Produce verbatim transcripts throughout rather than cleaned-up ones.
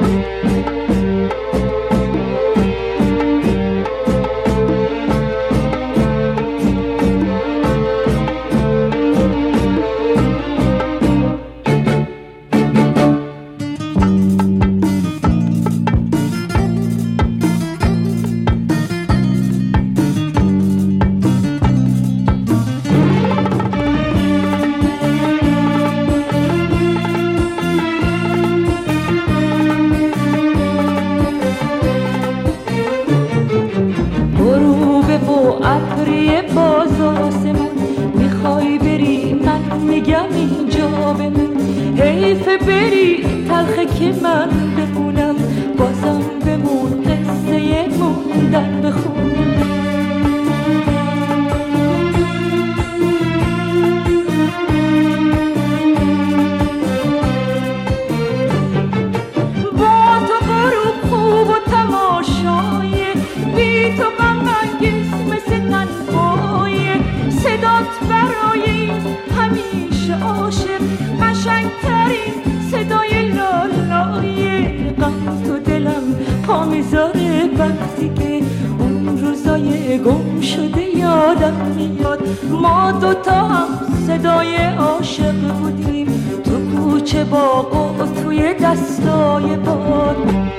ابری باز آسمون میخوای بری من میگم اینجا بمون، حیف بری تلخه که من بمونم، بازم بمون قصه موندن بخون. با تو غروب خوب و تماشای بی تو غم انگیز مثل تنهایی، صدات برای همیشه عاشق قشنگترین صدای لالای غم تو دلم پا میذاره وقتی که اون روزای گم شده یادم میاد. ما دوتا هم صدای عاشق بودیم تو کوچه باغ و توی دستای باد.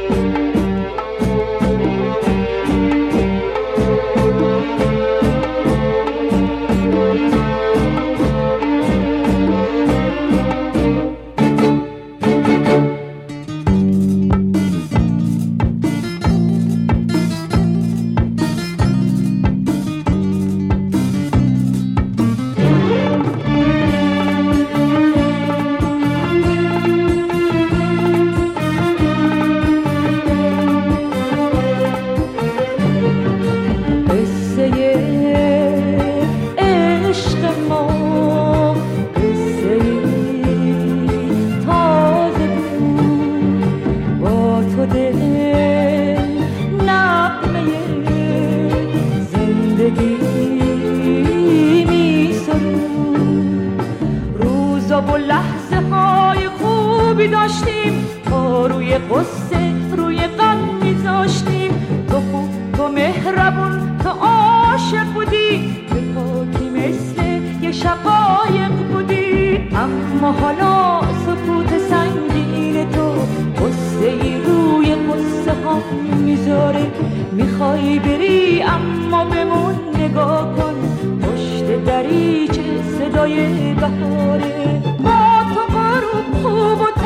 و لحظه های خوبی داشتیم، تا روی قصه روی غم میذاشتیم. تو خوب، تو مهربون، تو عاشق بودی، به پاکی مثل یه شقایق بودی. اما حالا سکوت سنگین تو قصه ای روی قصه ها میذاره. میخوای بری اما بمون، نگاه کن پشت دریچه صدای بهاره. با تو غروب خوب و